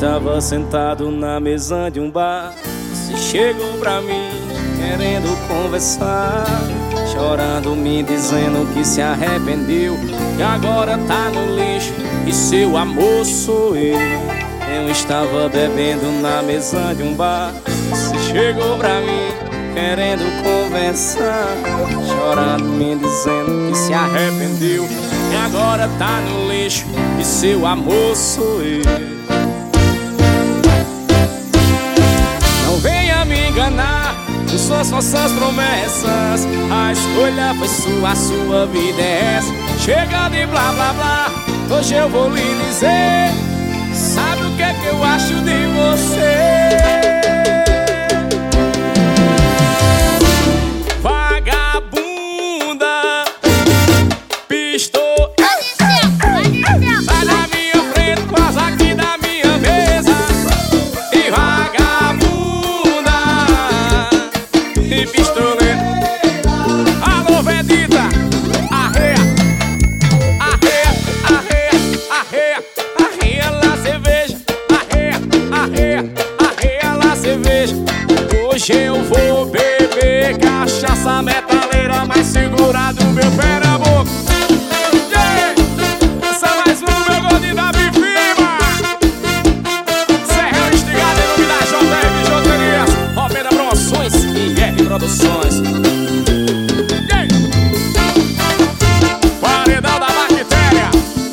estava sentado na mesa de um bar. Você chegou pra mim querendo conversar, chorando, me dizendo que se arrependeu, que agora tá no lixo e seu amor sou eu. Eu estava bebendo na mesa de um bar. Você chegou pra mim querendo conversar, chorando, me dizendo que se arrependeu, que agora tá no lixo e seu amor sou eu. Não venha me enganar com suas falsas promessas. A escolha foi sua, a sua vida é essa. Chega de blá blá blá, hoje eu vou lhe dizer. Sabe o que é que eu acho de você? Vagabunda, pistola. Sai da minha frente, passa aqui da minha mesa. E vagabunda, e pistoleta. Alô, Vedita, arreia, arreia, arreia, arreia, arreia lá cerveja, arreia, arreia, arreia lá cerveja. Hoje eu vou beber cachaça metaleira, mas segura do meu pé na boca. Yeah! Essa é mais um, meu gordinho da Bifima. Serra instigado em nome da JR Bijuterias, Romena Promoções e R Produções. Yeah! Paredão da Bactéria.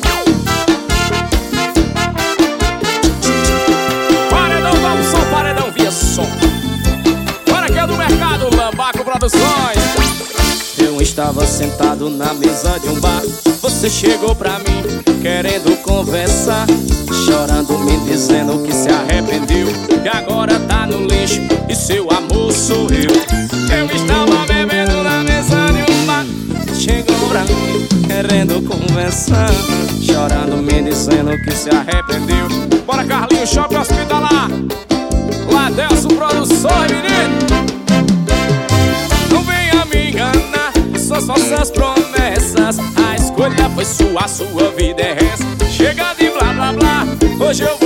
Paredão vamos som, paredão via som. Bora que é do mercado, Lambaco Produções. Eu estava sentado na mesa de um bar. Você chegou pra mim querendo conversar, chorando, me dizendo que se arrependeu, que agora tá no lixo e seu amor sou eu. Eu estava bebendo na mesa de um bar. Chegou pra mim querendo conversar, chorando, me dizendo que se arrependeu. Bora, Carlinhos, Shopping Hospitalar, Ladelso Produções, menino. Não venha me enganar com suas falsas promessas. A escolha foi sua, a sua vida é essa. Chega de blá blá blá, hoje eu